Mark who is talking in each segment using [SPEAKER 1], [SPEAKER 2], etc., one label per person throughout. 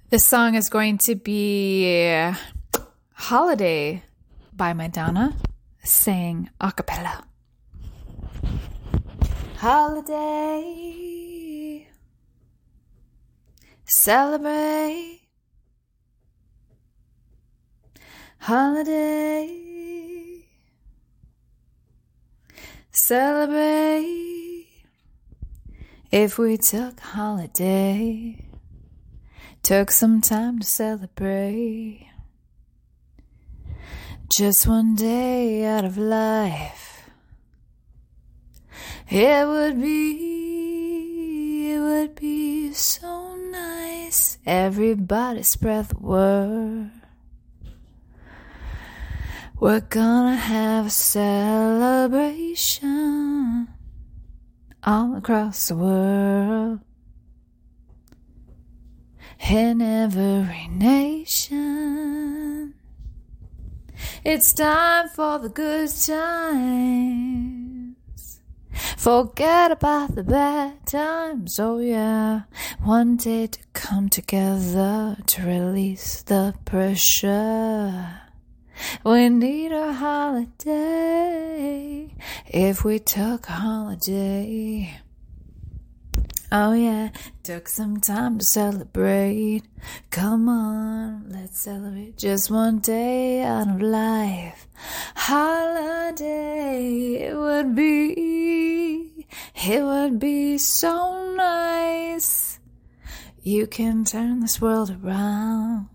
[SPEAKER 1] This song is going to be Holiday by Madonna, sang a cappella. Holiday, celebrate. Holiday, celebrate. If we took holiday, took some time to celebrate, just one day out of life, it would be so nice. Everybody spread the word. We're gonna have a celebration all across the world, in every nation. It's time for the good times. Forget about the bad times, oh yeah. One day to come together to release the pressure. We need a holiday. If we took a holiday, oh yeah, took some time to celebrate. Come on, let's celebrate just one day out of life. Holiday, it would be so nice. You can turn this world around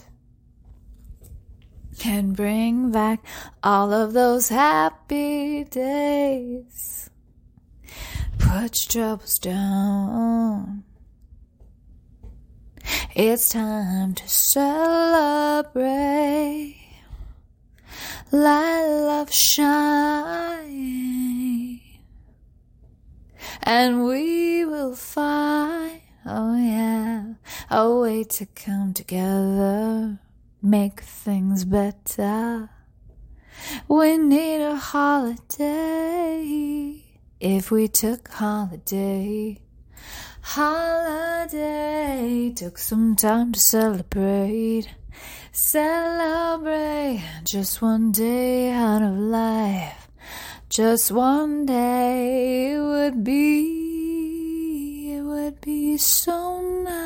[SPEAKER 1] and bring back all of those happy days. Put your troubles down. It's time to celebrate. Let love shine, and we will find, oh yeah, a way to come together, make things better. We need a holiday. If we took holiday, took some time to celebrate, just one day out of life, just one day, it would be so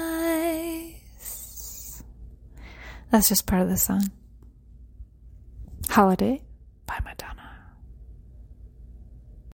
[SPEAKER 1] nice. That's just part of the song. Holiday by Madonna.